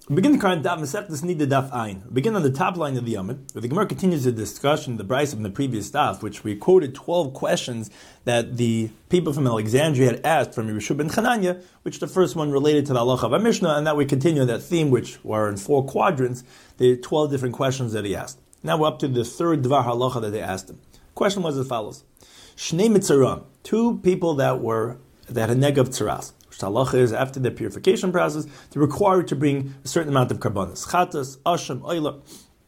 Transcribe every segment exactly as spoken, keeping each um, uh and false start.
We begin the current daf Masechtas Nida daf Ayin. We begin on the top line of the Yamid, where the Gemara continues the discussion of the Brisa from the previous daf, which we quoted twelve questions that the people from Alexandria had asked from Yeshua ben Chananya, which the first one related to the halacha of our Mishnah, and that we continue that theme, which were in four quadrants, the twelve different questions that he asked. Now we're up to the third dvar halacha that they asked him. The question was as follows: Shnei mitzaram, two people that were that had negav tzaras. Halacha is after the purification process, they're required to bring a certain amount of karbanos, chatas, asham, oila.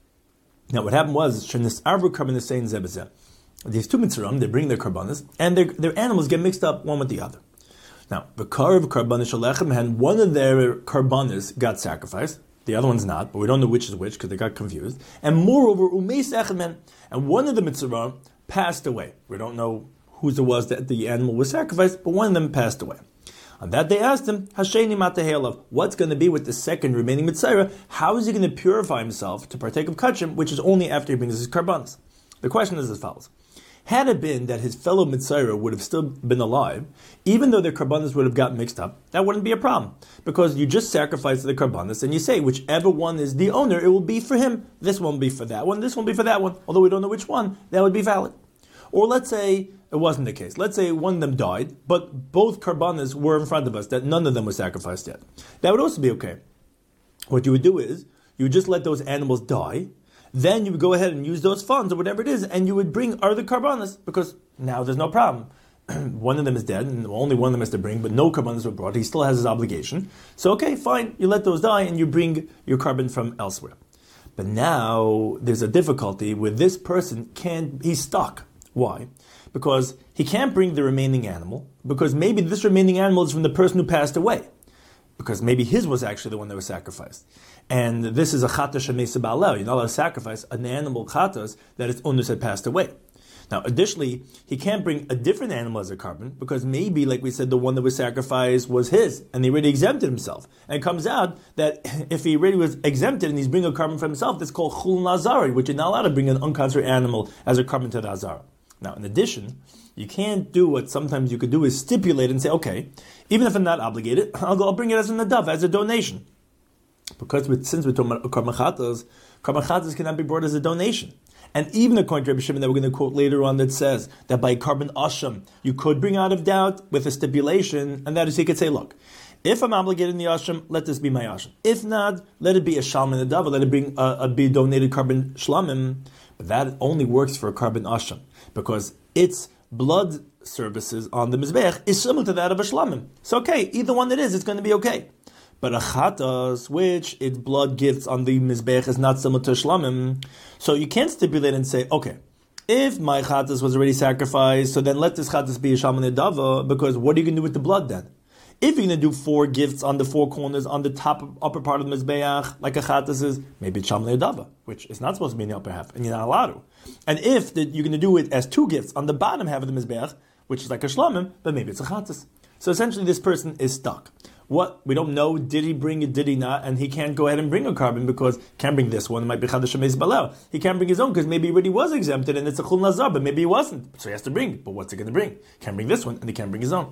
Now, what happened was shenis arvu karbanos saying zebazeh. These two mitzaram, they bring their karbanos, and their their animals get mixed up one with the other. Now, the karv karbanos shalechem, and one of their karbanos got sacrificed, the other one's not, but we don't know which is which because they got confused. And moreover, umeis echem, and one of the mitzaram passed away. We don't know whose it was that the animal was sacrificed, but one of them passed away. On that they asked him, Hasheni matahelav, what's going to be with the second remaining mitzayra? How is he going to purify himself to partake of kachim, which is only after he brings his karbanos? The question is as follows. Had it been that his fellow mitzayra would have still been alive, even though their karbanos would have gotten mixed up, that wouldn't be a problem. Because you just sacrifice the karbanos and you say, whichever one is the owner, it will be for him. This one will be for that one, this one will be for that one. Although we don't know which one, that would be valid. Or let's say it wasn't the case. Let's say one of them died, but both karbanos were in front of us, that none of them were sacrificed yet. That would also be okay. What you would do is, you would just let those animals die, then you would go ahead and use those funds, or whatever it is, and you would bring other karbanos, because now there's no problem. One of them is dead, and only one of them has to bring, but no karbanos were brought. He still has his obligation. So okay, fine, you let those die, and you bring your carbon from elsewhere. But now, there's a difficulty where this person can't, he's stuck. Why? Because he can't bring the remaining animal, because maybe this remaining animal is from the person who passed away. Because maybe his was actually the one that was sacrificed. And this is a chatas shemesa ba'aleh. You're not allowed to sacrifice an animal chatas that its owners had passed away. Now, additionally, he can't bring a different animal as a carbon, because maybe, like we said, the one that was sacrificed was his, and he already exempted himself. And it comes out that if he already was exempted and he's bringing a carbon for himself, that's called chul nazari, which you're not allowed to bring an unconsecrated animal as a carbon to the azara. Now, in addition, you can't do what sometimes you could do is stipulate and say, okay, even if I'm not obligated, I'll go, I'll bring it as an nadav, as a donation. Because with, since we're talking about karban chatas, karban chatas cannot be brought as a donation. And even according to Rabbi Shimon that we're going to quote later on that says that by karban asham, you could bring out of doubt with a stipulation, and that is he could say, look, if I'm obligated in the asham, let this be my asham. If not, let it be a shalom and a dava, let it bring a, a be donated karban shlamim. But that only works for a karban asham, because its blood services on the mizbech is similar to that of a shlamim. So okay, either one it is, it's going to be okay. But a chatas, which its blood gifts on the mizbech is not similar to shlamim, so you can't stipulate and say, okay, if my chatas was already sacrificed, so then let this chatas be a shalom and a dava, because what are you going to do with the blood then? If you're going to do four gifts on the four corners, on the top upper part of the mizbeach, like a chatas is, maybe it's shalom dava, which is not supposed to be in the upper half, and you're not allowed to. And if the, you're going to do it as two gifts on the bottom half of the mizbeach, which is like a shlamim, then maybe it's a chatas. So essentially, this person is stuck. What we don't know, did he bring it, did he not, and he can't go ahead and bring a carbon because he can't bring this one. It might be chadash shemeis balel. He can't bring his own because maybe he already was exempted and it's a chul nazar, but maybe he wasn't, so he has to bring. But what's he going to bring? Can't bring this one, and he can't bring his own.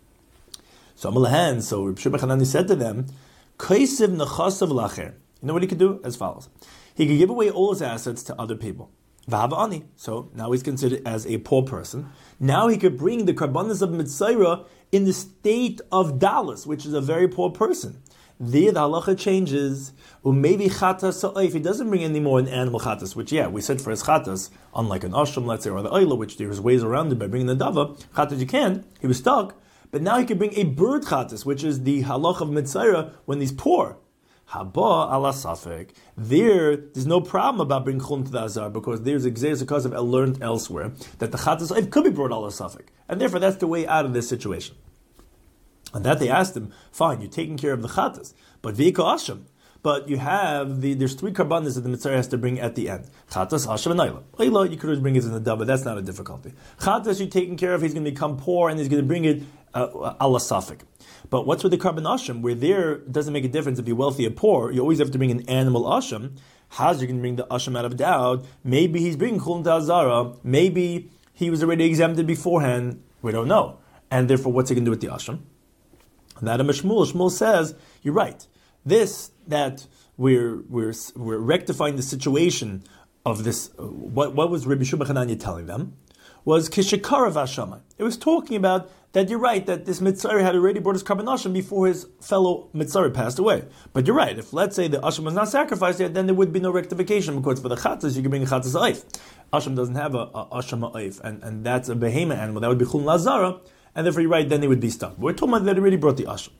So Amalahan, so Reb Shimon Hanani said to them, Kaisiv nechasav lacher. You know what he could do? As follows. He could give away all his assets to other people. V'hava ani. So now he's considered as a poor person. Now he could bring the karbanos of Mitzayra in the state of Dallas, which is a very poor person. There the halacha changes. Umevi chatas sa'if. He doesn't bring any more an animal chatas, which yeah, we said for his chatas, unlike an ashram, let's say, or the oila, which there's ways around it by bringing the dava. Chatas you can. He was stuck. But now he can bring a bird chatas, which is the halach of Mitzayra when he's poor. Haba ala safek. There, there's no problem about bringing chulin to the azar because there's a cause of learned elsewhere that the chatas could be brought ala safek, and therefore that's the way out of this situation. And that they asked him, fine, you're taking care of the chatas, but v'ika asham. But you have the there's three karbanos that the mitzvah has to bring at the end. Chatas, Hashem, and Oila. Oila, you could always bring it in the dava, that's not a difficulty. Chatas, you're taking care of, he's going to become poor and he's going to bring it uh, ala safek. But what's with the karban asham? Where there it doesn't make a difference if you're wealthy or poor, you always have to bring an animal asham. How's you going to bring the asham out of doubt? Maybe he's bringing chulin to azara. Maybe he was already exempted beforehand. We don't know. And therefore, what's he going to do with the asham? And that a Shmuel, Shmuel says, you're right. this that we're we're we're rectifying the situation of this. What what was Rabbi Shua Hananya telling them? Was Kishikara Vashama. It was talking about that you're right, that this Mitzari had already brought his Karban Asham before his fellow Mitzari passed away. But you're right, if let's say the Asham was not sacrificed yet, then there would be no rectification, because for the Chatzas, you can bring a Chatzas Aif. Asham doesn't have a, a Asham Aif, and, and that's a behemoth animal, that would be Chul Lazara, and therefore you're right, then they would be stuck. But we're talking about that already brought the Asham.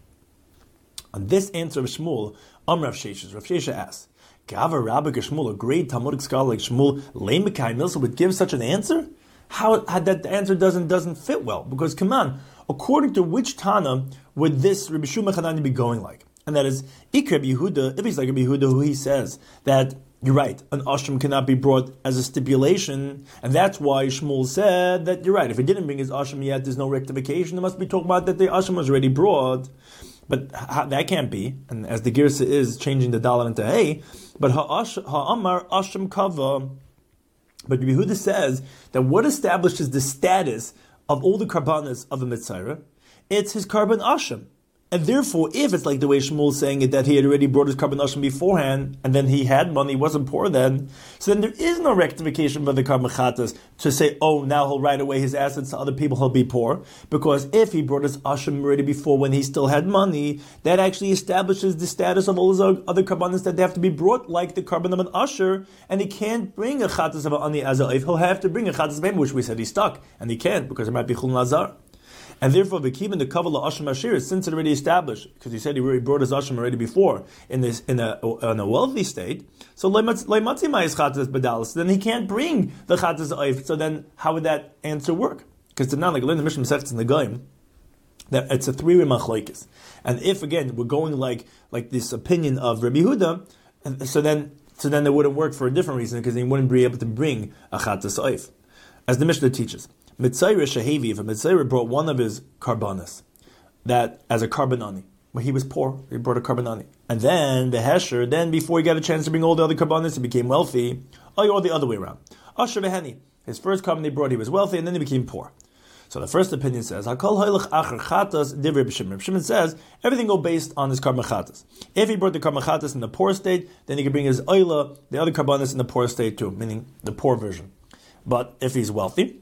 On this answer of Shmuel, Am Rav Sheshes, Rav Shesha asks, Gava Rabbi Shmuel, a great Talmudic scholar like Shmuel, Leimekai Milsa would give such an answer? How, how that answer doesn't doesn't fit well, because come on, according to which Tana would this Rabbi Shua Hanani be going like? And that is Ikra Yehuda. If he's like Rabbi Yehuda, who he says that you're right, an ashram cannot be brought as a stipulation, and that's why Shmuel said that you're right. If he didn't bring his ashram yet, there's no rectification. There must be talking about that the ashram was already brought, but ha, that can't be. And as the girsa is changing the dollar into hey, but ha'amar ashram kava. But Rabbi Yehuda says that what establishes the status of all the karbanas of a Mitzayra, it's his karban asham. And therefore, if it's like the way Shmuel is saying it, that he had already brought his karban asham beforehand, and then he had money, he wasn't poor then, so then there is no rectification by the karban chatas to say, oh, now he'll write away his assets to other people, he'll be poor. Because if he brought his asham already before when he still had money, that actually establishes the status of all his other karbanas that they have to be brought like the karban of an usher, and he can't bring a chatas of an ani as a if, he'll have to bring a chatas of him, which we said he's stuck, and he can't, because it might be chul nazar. And therefore, V'kibin the Kabbalah Asham Ashir, since it already established, because he said he already brought his Asham already before in this in a in a wealthy state, so Leimatzi Ma'is Chatzas Badalis, then he can't bring the Chatzas Oif. So then, how would that answer work? Because it's not like learn the Mishnah Masechtas in the Goyim, that it's a three-way machlokes. And if again we're going like like this opinion of Rabbi Yehuda, and so then so then it wouldn't work for a different reason, because he wouldn't be able to bring a Chatzas Oif, as the Mishnah teaches. Mitzayra Shehevi, if a Mitzayra brought one of his karbanas, that as a karbanani, when he was poor, he brought a karbanani. And then the Hesher, then before he got a chance to bring all the other karbanas, he became wealthy, or the other way around. Asher Beheni, his first karban he brought, he was wealthy, and then he became poor. So the first opinion says, Hakol Hoylech Acher Chatas Divrei B'Shimon. B'Shimon says, everything go based on his karban chatas. If he brought the karban chatas in the poor state, then he could bring his oila, the other karbanas in the poor state too, meaning the poor version. But if he's wealthy,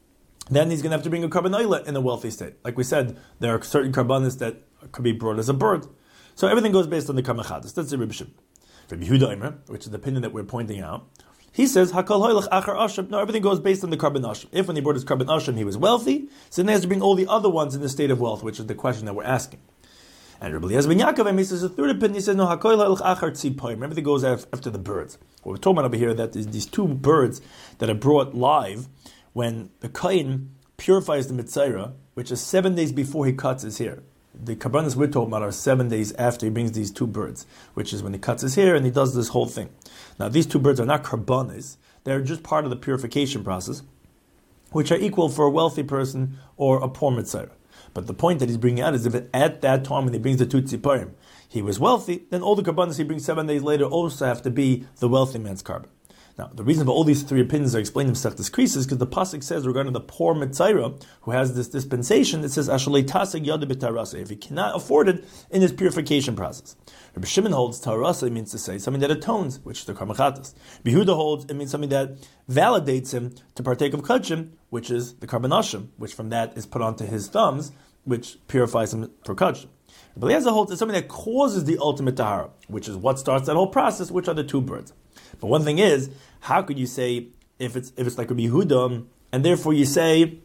then he's going to have to bring a karban oila in a wealthy state. Like we said, there are certain karbanas that could be brought as a bird. So everything goes based on the karban chatas. That's the Rabbi Shimon. Rabbi Yehuda Omer, which is the opinion that we're pointing out, he says, Hakol hoylech achar asham. No, everything goes based on the karban asham. If when he brought his karban asham he was wealthy, so then he has to bring all the other ones in the state of wealth, which is the question that we're asking. And Rabbi Eliezer ben Yaakov, he says, the third opinion, he says, no, Hakol hoylech achar tzipoim. Everything goes after the birds. What we're talking about over here, that is these two birds that are brought live when the Kain purifies the Mitzayra, which is seven days before he cuts his hair. The karbanas we're talking about are seven days after he brings these two birds, which is when he cuts his hair and he does this whole thing. Now, these two birds are not karbanas; they're just part of the purification process, which are equal for a wealthy person or a poor Mitzayra. But the point that he's bringing out is if at that time when he brings the two tziparim, he was wealthy, then all the karbanas he brings seven days later also have to be the wealthy man's karban. Now, the reason for all these three opinions are explained in Masechtas Krisos is because the pasuk says regarding the poor Mitzayra who has this dispensation, it says Ashalei taseg yada b'tarasa, if he cannot afford it in his purification process. Rabbi Shimon holds tarasa means to say something that atones, which is the karban chatas. Yehuda holds it means something that validates him to partake of kachim, which is the karban asham, which from that is put onto his thumbs, which purifies him for kachim. Rabbi Eliezer holds it's something that causes the ultimate tahara, which is what starts that whole process, which are the two birds. But one thing is, how could you say if it's if it's like Rabbi Yehuda, and therefore you say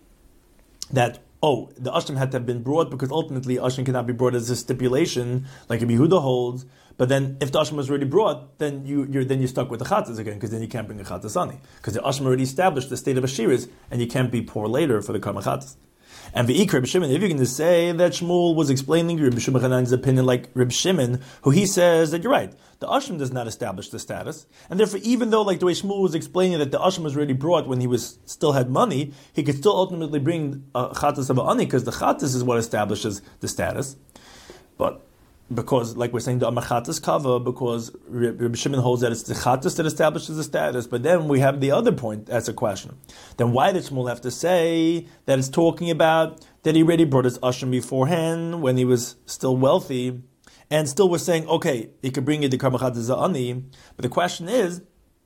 that oh the asham had to have been brought because ultimately asham cannot be brought as a stipulation like Rabbi Yehuda holds. But then if the asham was already brought, then you you're then you're stuck with the chatas again, because then you can't bring a chatas ani, because the asham already established the state of ashiras, and you can't be poor later for the karban chatas. And the Ikra Reb Shimon, if you're going to say that Shmuel was explaining Reb Shimon Hanani's opinion like Reb Shimon, who he says that you're right, the Asham does not establish the status, and therefore even though like the way Shmuel was explaining that the Asham was already brought when he was still had money, he could still ultimately bring a Chatas of Ani, because the Chatas is what establishes the status. But because, like we're saying, the Amachatas Kava, because Reb Shimon holds that it's the Chatas that establishes the status, but then we have the other point as a question. Then why did Shmuel have to say that it's talking about that he already brought his Asham beforehand when he was still wealthy, and still we're saying, okay, he could bring you the Karban Chatas Ani, but the question is,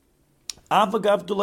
even if the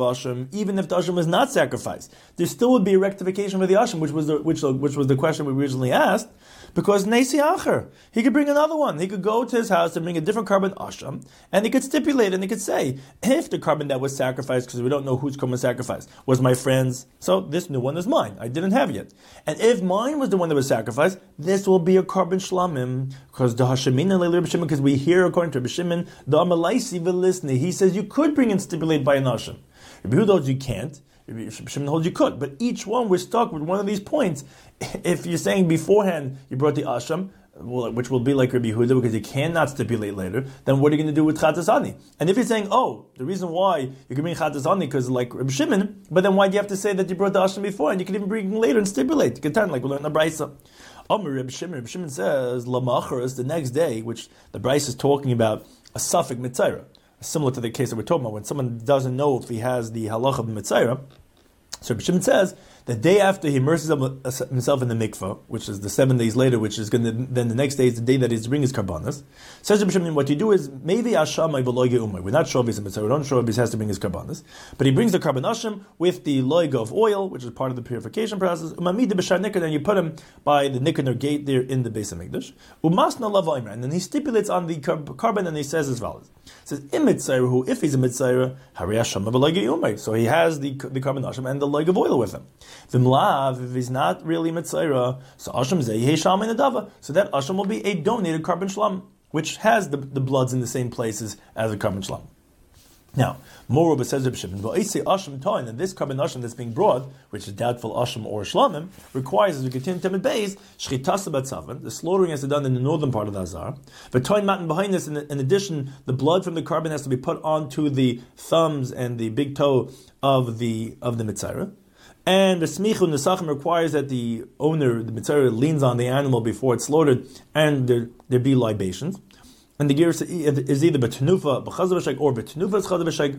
Asham was not sacrificed, there still would be a rectification for the Asham, which was the, which, which was the question we originally asked, because Nesi Acher, he could bring another one. He could go to his house and bring a different Karban Asham, and he could stipulate, and he could say, if the Karban that was sacrificed, because we don't know whose Karban sacrificed, was my friend's, so this new one is mine. I didn't have yet. And if mine was the one that was sacrificed, this will be a Karban Shlamim, because the Hashemin and Leili Reb Shimon, because we hear according to Reb Shimon, the Amalaisi Velisni, he says you could bring in stipulate by an Asham. Rabbi Yehuda holds you can't. Rabbi Shimon holds you could. But each one, we're stuck with one of these points. If you're saying beforehand you brought the Asham, which will be like Rabbi Yehuda because you cannot stipulate later, then what are you going to do with Chatas Ani? And if you're saying, oh, the reason why you can bring Chatas Ani because like Rabbi Shimon, but then why do you have to say that you brought the Asham before and you can even bring it later and stipulate? Katan, like we learned in the Brisa. Amar Rabbi Shimon, Rabbi Shimon says, Lamacharas, the next day, which the Brisa is talking about a suffix mitzayra, similar to the case that we're talking about, when someone doesn't know if he has the halacha of mitzayra. So Rabbi Shimon says, the day after he immerses himself in the mikvah, which is the seven days later, which is going to, then the next day is the day that he's to bring his karbanas. Says Rabbi Shimon, what you do is, maybe Hashamai v'loy ge'umay. We're not sure if he's a mitzvah, we don't sure if he has to bring his karbanas. But he brings the karbanashim with the loiga of oil, which is part of the purification process. Umamid b'shar nikar, then you put him by the nikar gate there in the Beis HaMikdash. Umasna lava and then he stipulates on the carbon and he says as follows. He says, Im mitzayra, who if he's a mitzayra, hari Hashamai v'loy ge'umay. So he has the, the karbanashim and the loiga of oil with him. V'mlav, if he's not really mitzayra, so Asham zeh yehi sham in adava. So that Asham will be a donated Karban Shlam, which has the, the bloods in the same places as a Karban Shlam. Now, moreover, says Reb Shimon, Asham Toin, and this Karban Asham that's being brought, which is doubtful Asham or Shlamim, requires, as we continue to Beis, Shchitasa Batzavan, the slaughtering has to be done in the northern part of the Azar. But Toin Matan behind this, in, in addition, the blood from the Karban has to be put onto the thumbs and the big toe of the of the Mitzayra. And the Smichu Nesachim requires that the owner, the Mitzayra, leans on the animal before it's slaughtered, and there, there be libations. And the gear is either B'Tenufa, B'Chazav or B'Tenufa Chazav,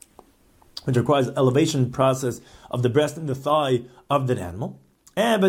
which requires elevation process of the breast and the thigh of that animal. And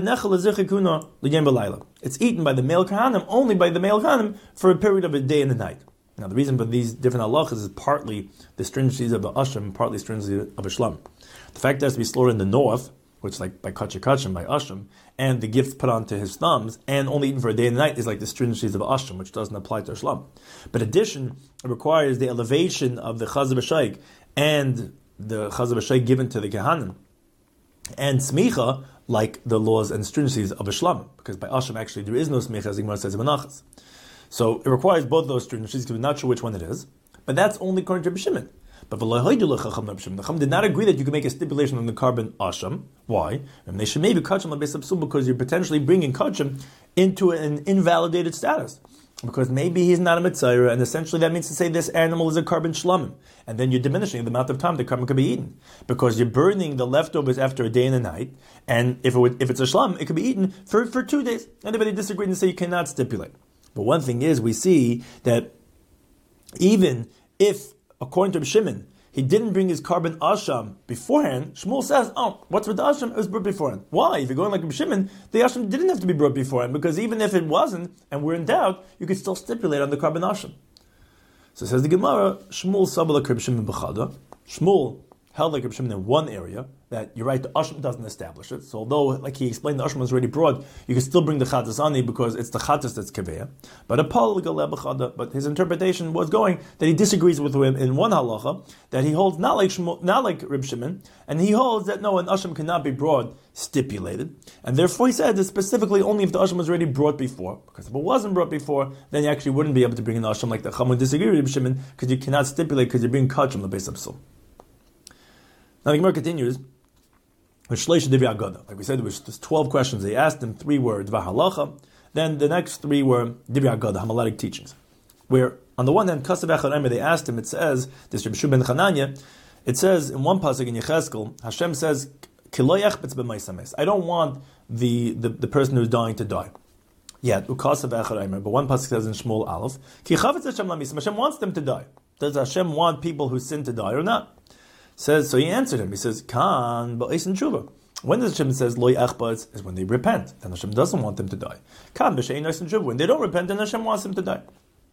it's eaten by the male Kahanim, only by the male Kahanim, for a period of a day and a night. Now the reason for these different halachas is partly the stringencies of the Asham, partly the stringencies of a Shlam. The fact that it has to be slaughtered in the north, which is like by Kachim Kachim, by Asham, and the gifts put onto his thumbs, and only eaten for a day and a night, is like the stringencies of Asham, which doesn't apply to a Shlam. But in addition, it requires the elevation of the Chazav Shaykh and the Chazav Shaykh given to the Kehanim, and Smicha, like the laws and stringencies of a Shlam, because by Asham actually there is no Smicha, as the Gemara says in Menachas. So it requires both those stringencies, because we're not sure which one it is, but that's only according to Reb Shimon. But the Chacham did not agree that you can make a stipulation on the Karban Asham. Why? They should maybe kachim because you're potentially bringing kachim into an invalidated status. Because maybe he's not a mitzayra, and essentially that means to say this animal is a Karban Shlamim. And then you're diminishing the amount of time the carbon could be eaten. Because you're burning the leftovers after a day and a night, and if it would, if it's a Shlam, it could be eaten for, for two days. Anybody disagreed and say you cannot stipulate. But one thing is, we see that even if, according to Reb Shimon, he didn't bring his Karban Asham beforehand, Shmuel says, oh, what's with the Asham? It was brought beforehand. Why? If you're going like Reb Shimon, the Asham didn't have to be brought beforehand, because even if it wasn't, and we're in doubt, you could still stipulate on the Karban Asham. So says the Gemara, Shmuel Sabala Reb Shimon B'chada. Shmuel held like Reb Shimon in one area, that you're right, the Asham doesn't establish it. So although, like he explained, the Asham was already brought, you can still bring the Chatas Ani because it's the Chatas that's Kaveya. But a Pal B'chada, but his interpretation was going that he disagrees with him in one halacha, that he holds not like Shmuel, not like Reb Shimon, and he holds that no, an Asham cannot be brought stipulated. And therefore he said that specifically only if the Asham was already brought before. Because if it wasn't brought before, then you actually wouldn't be able to bring an Asham like the Chacham would disagree with Reb Shimon, because you cannot stipulate because you're being kachim l'beis absul. Now the Gemara continues with Shleish Divrei Agada. Like we said, there was just twelve questions. They asked him, three were Dvar Halacha. Then the next three were Divrei Agada, Hamalatic teachings. Where on the one hand, Kasav Echad Eimer, they asked him. It says this Reb Shua ben Chananya. It says in one pasuk in Yecheskel, Hashem says, I don't want the, the, the person who's dying to die. Yet, Ukasav Echad Eimer, but one pasuk says in Shmuel Aleph, Ki Chavetz Hashem Lamisam. Hashem wants them to die. Does Hashem want people who sin to die or not? Says so. He answered him. He says, "Kan ba'is and tshuva." When the Hashem says loy echbaz is when they repent, then Hashem doesn't want them to die. Kan b'shein nois and when they don't repent, then Hashem wants them to die.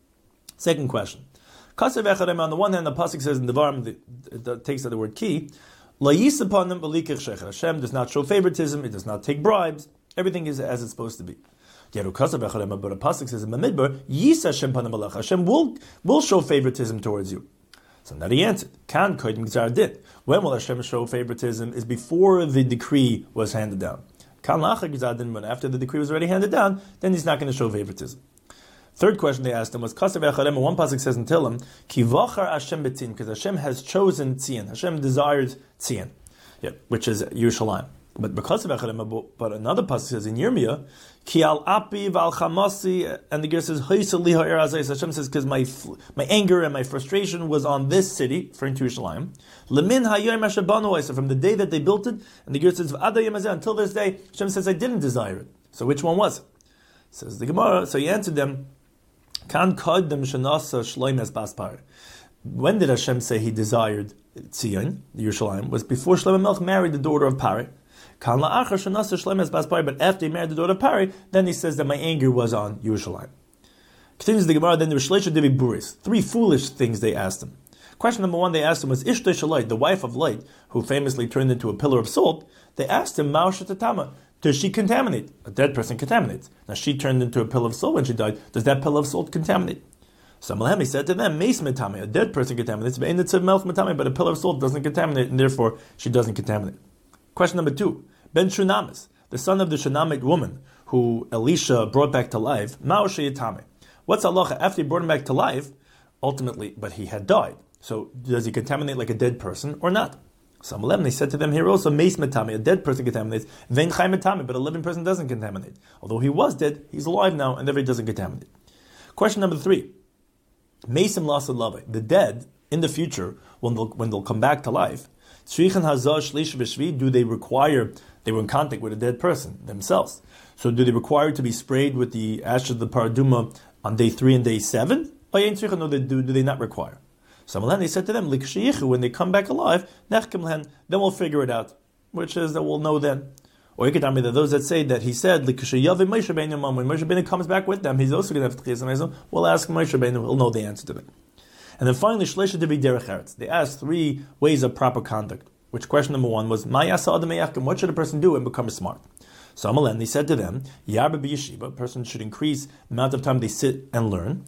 Second question. Kasev echadem, on the one hand, the pasuk says in the Devarim, it takes out the word key, lo yis upon them b'likich shecher. Hashem does not show favoritism, it does not take bribes, everything is as it's supposed to be. Yeru kasev echadem, but the pasuk says in the Midbar, yis Hashem panem alech. Hashem will will show favoritism towards you. So now he answered, Kan kodim gzar din. When will Hashem show favoritism? Is before the decree was handed down. Kan lachar gzar din, but after the decree was already handed down, then he's not going to show favoritism. Third question they asked him was, Kasev echadem, one pasuk says in Tehillim, Ki vachar Hashem betzin, because Hashem has chosen Tzion. Hashem desires Tzion, yeah, which is Yerushalayim. But because of echadem, but another pasuk says in Yirmiyah, Ki al api v'al chamasi, and the Ger says, Hashem says, because my my anger and my frustration was on this city, referring to Yerushalayim. Lemin hayom asher banu, so from the day that they built it, and the Ger says, until this day, Hashem says, I didn't desire it. So which one was it? Says the Gemara. So he answered them, Kan kodem shenasa shloim es baspar. When did Hashem say He desired Tzion, Yerushalayim? Was before Shlomo Melech married the daughter of Pari. Kan la'achar shenasa shloim es baspar. But after he married the daughter of Pari, then he says that my anger was on Yerushalayim. Continues the Gemara. Then there were shleisha divi buris, three foolish things they asked him. Question number one they asked him was Ishtay Shalai, the wife of Light, who famously turned into a pillar of salt. They asked him, Ma'u shetatama, does she contaminate? A dead person contaminates. Now she turned into a pillar of salt when she died. Does that pillar of salt contaminate? So Malhem, he said to them, Meis metame, a dead person contaminates, but a pillar of salt doesn't contaminate, and therefore she doesn't contaminate. Question number two, Ben Shunamis, the son of the Shunamite woman who Elisha brought back to life, Ma'u sheyatame. What's halacha after he brought him back to life? Ultimately, but he had died. So does he contaminate like a dead person or not? So Malem, they said to them here also, Meis metame, a dead person contaminates, Vein chai metame, but a living person doesn't contaminate. Although he was dead, he's alive now, and therefore he doesn't contaminate. Question number three, Meisim lasad lave, the dead in the future, when they'll, when they'll come back to life, Tzrichan hazah shlish v'shvi, do they require, they were in contact with a dead person themselves, so do they require to be sprayed with the ashes of the paraduma on day three and day seven? Or no, they do, do they not require? So they said to them, when they come back alive, then we'll figure it out, which is that we'll know then. Or you could tell me that those that say that he said, when Moshe Rabbeinu comes back with them, he's also going to have to Tchias, we'll ask Moshe Rabbeinu, we'll know the answer to them. And then finally, Shleisha Divi Derech Eretz. They asked three ways of proper conduct, which question number one was, what should a person do and become smart? So Amalan, he said to them, Yarba b'yeshiva, a person should increase the amount of time they sit and learn,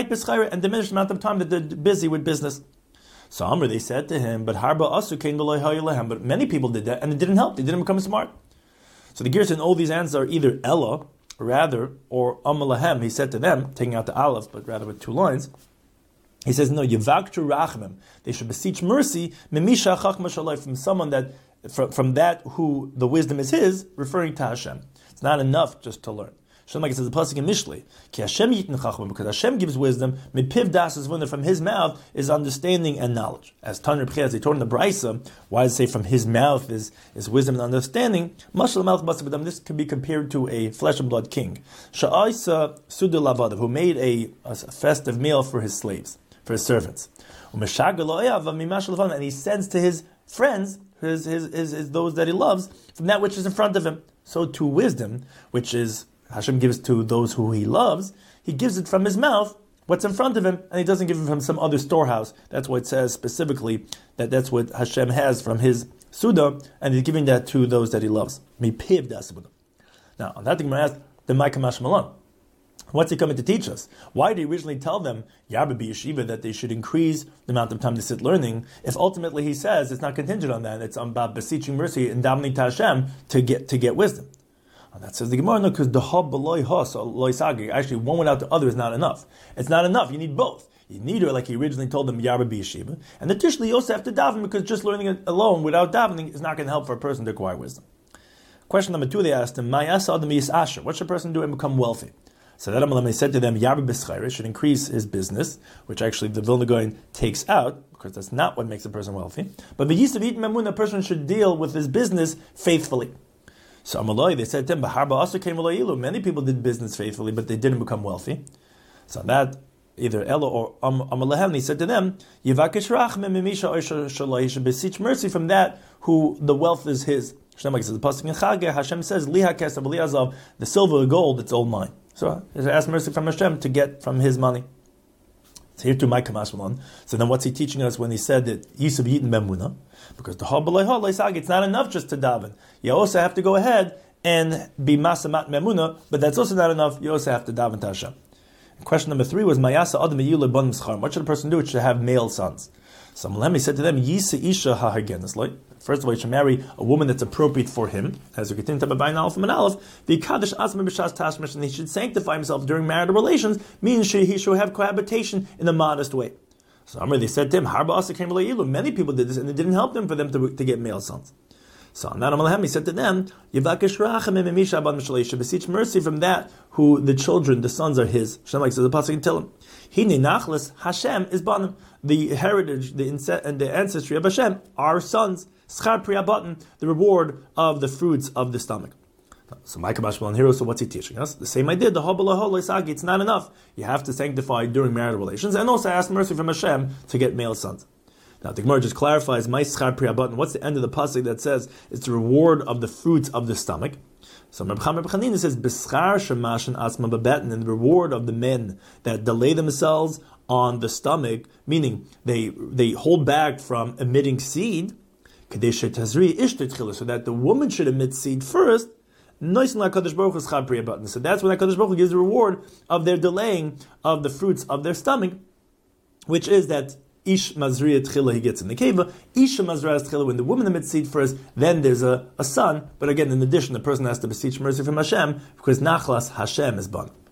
and diminish the amount of time that they're busy with business. So Amr, they said to him, but harba asu kein d'lo hayalehem, but many people did that, and it didn't help, they didn't become smart. So the Gerson, all these answers are either Ella, rather, or Amalahem, he said to them, taking out the aleph, but rather with two lines, he says, no, yivaktu rachmem, they should beseech mercy, mimisha chachma shalai, from someone that, from, from that who the wisdom is his, referring to Hashem. It's not enough just to learn. Hashem, like it says the pasuk in Mishlei, ki Hashem yitin chachma, because Hashem gives wisdom, mipiv das is when from his mouth is understanding and knowledge. As Tanur Pchias, they told in the Brisa, why does it say from his mouth is, is wisdom and understanding? Mashal malch basabadam, this can be compared to a flesh and blood king. Sha'aisa sudil lavadav, who made a, a festive meal for his slaves, for his servants. And he sends to his friends, his, his, his, his those that he loves, from that which is in front of him. So to wisdom, which is Hashem gives to those who he loves, he gives it from his mouth, what's in front of him, and he doesn't give it from some other storehouse. That's what it says specifically, that that's what Hashem has from his Suda, and he's giving that to those that he loves. Now, on that thing, I asked, then my Kamash Malan. What's he coming to teach us? Why did he originally tell them, Yarba b'yeshiva, that they should increase the amount of time they sit learning, if ultimately he says it's not contingent on that, it's about beseeching mercy and davening to Hashem to get to get wisdom? And that says the Gemara, no, because the hab b'loy hos loy sagi, actually one without the other is not enough. It's not enough. You need both. You need her, like he originally told them, Yarba b'yeshiva, and additionally you also have to daven, because just learning it alone without davening is not going to help for a person to acquire wisdom. Question number two, they asked him, Ma'asa adam yis asher, what should a person do and become wealthy? So that Amalam said to them, Yarba b'schayre, should increase his business, which actually the Vilna Gaon takes out, because that's not what makes a person wealthy. But v'yisav yit memun, a person should deal with his business faithfully. So Amalai, they said to him, B'harba also came ilu. Many people did business faithfully, but they didn't become wealthy. So that, either Ella or Amalahem, he said to them, Yivakish rachmem mimisha oisha shalai, he should beseech mercy from that who the wealth is his. Like says the pasuk in Chageh, Hashem says, "Liha kesef v'li azav," the silver and gold, it's all mine. So he asked mercy from Hashem to get from his money. So here to my Kamashmalon. So then what's he teaching us when he said that Yisuf Yitin Bemuna? Because the Habalai it's not enough just to daven. You also have to go ahead and be Masamat Memuna, but that's also not enough. You also have to daven to Hashem. Question number three was Mayasa Adam Yule Bon Mischar. What should a person do? It should have male sons. So Malemi said to them, Yisa Isha Hahagen. Like, first of all, you should marry a woman that's appropriate for him, as we continue to Babayin Aleph and Aleph. The Kaddish Asma B'Shas Tashmish, and he should sanctify himself during marital relations, means he should have cohabitation in a modest way. So Amr, they said to him, Harba Asa came many people did this, and it didn't help them for them to, to get male sons. So on that Amalhem, he said to them, beseech mercy from that who the children, the sons are his. Hashem like says the pasuk in Tehillim. Hine nachlas Hashem is banim. The heritage, the ince- and the ancestry of Hashem are sons. Schar priya batan, the reward of the fruits of the stomach. So my Kabashmal hero, so what's he teaching us? The same idea, the Habala Sagi, it's not enough. You have to sanctify during marital relations and also ask mercy from Hashem to get male sons. Now the Gemara just clarifies, my schar priya batan, what's the end of the pasuk that says it's the reward of the fruits of the stomach? So Reb Chanina says, B'schar shemashin asma b'beten, and the reward of the men that delay themselves on the stomach, meaning they they hold back from emitting seed, so that the woman should emit seed first. So that's when HaKadosh Baruch Hu gives the reward of their delaying of the fruits of their stomach, which is that Ish Mazriya Tchila, he gets in the keva. Isha Mazriya Tchila, when the woman emits seed first, then there's a, a son. But again, in addition, the person has to beseech mercy from Hashem, because Nachlas Hashem is born.